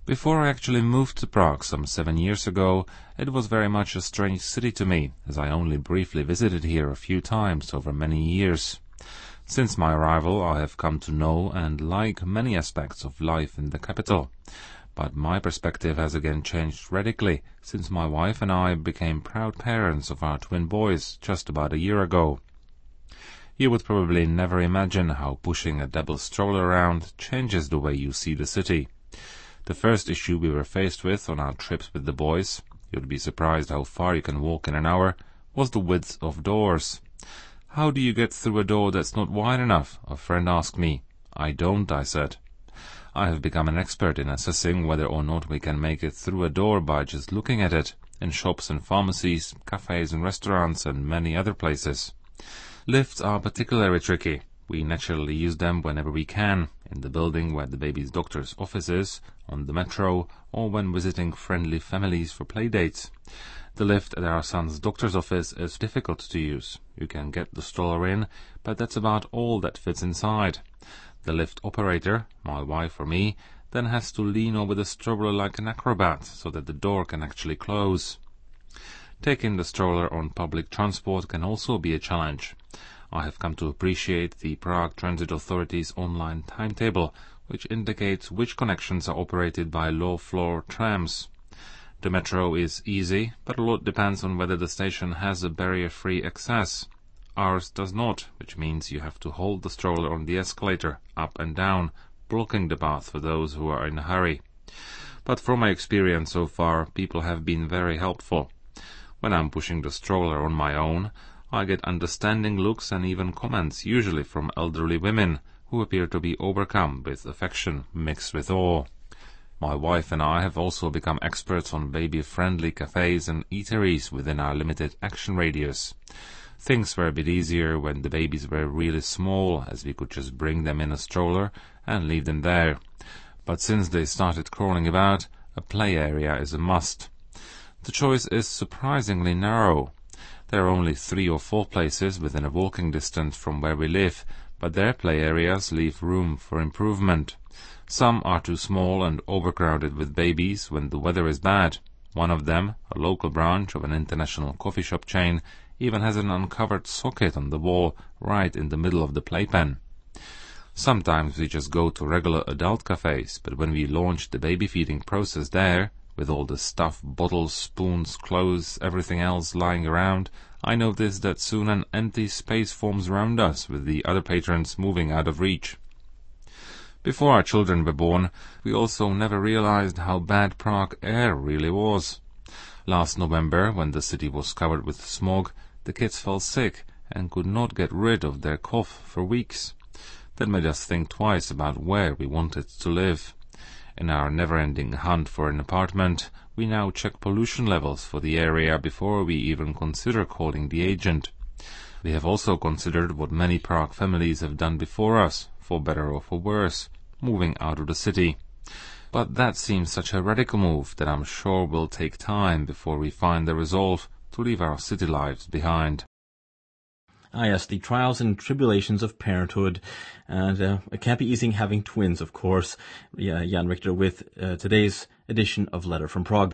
Before I actually moved to Prague some 7 years ago, it was very much a strange city to me, as I only briefly visited here a few times over many years. Since my arrival, I have come to know and like many aspects of life in the capital. But my perspective has again changed radically since my wife and I became proud parents of our twin boys just about a year ago. You would probably never imagine how pushing a double stroller around changes the way you see the city. The first issue we were faced with on our trips with the boys, you'd be surprised how far you can walk in an hour, was the width of doors. "How do you get through a door that's not wide enough?" a friend asked me. "I don't," I said. I have become an expert in assessing whether or not we can make it through a door by just looking at it, in shops and pharmacies, cafes and restaurants, and many other places. Lifts are particularly tricky. We naturally use them whenever we can, in the building where the baby's doctor's office is, on the metro, or when visiting friendly families for playdates. The lift at our son's doctor's office is difficult to use. You can get the stroller in, but that's about all that fits inside. The lift operator, my wife or me, then has to lean over the stroller like an acrobat so that the door can actually close. Taking the stroller on public transport can also be a challenge. I have come to appreciate the Prague Transit Authority's online timetable, which indicates which connections are operated by low-floor trams. The metro is easy, but a lot depends on whether the station has a barrier-free access. Ours does not, which means you have to hold the stroller on the escalator, up and down, blocking the path for those who are in a hurry. But from my experience so far, people have been very helpful. When I'm pushing the stroller on my own, I get understanding looks and even comments, usually from elderly women, who appear to be overcome with affection mixed with awe. My wife and I have also become experts on baby-friendly cafes and eateries within our limited action radius. Things were a bit easier when the babies were really small, as we could just bring them in a stroller and leave them there. But since they started crawling about, a play area is a must. The choice is surprisingly narrow. There are only 3 or 4 places within a walking distance from where we live, but their play areas leave room for improvement. Some are too small and overcrowded with babies when the weather is bad. One of them, a local branch of an international coffee shop chain, even has an uncovered socket on the wall right in the middle of the playpen. Sometimes we just go to regular adult cafes, but when we launch the baby feeding process there, with all the stuff, bottles, spoons, clothes, everything else lying around, I notice that soon an empty space forms around us, with the other patrons moving out of reach. Before our children were born, we also never realized how bad Prague air really was. Last November, when the city was covered with smog, the kids fell sick and could not get rid of their cough for weeks. That made us think twice about where we wanted to live. In our never-ending hunt for an apartment, we now check pollution levels for the area before we even consider calling the agent. We have also considered what many Prague families have done before us, for better or for worse, moving out of the city. But that seems such a radical move that I'm sure will take time before we find the resolve to leave our city lives behind. Yes, the trials and tribulations of parenthood, and it can't be easy having twins, of course. Jan Richter with today's edition of Letter from Prague.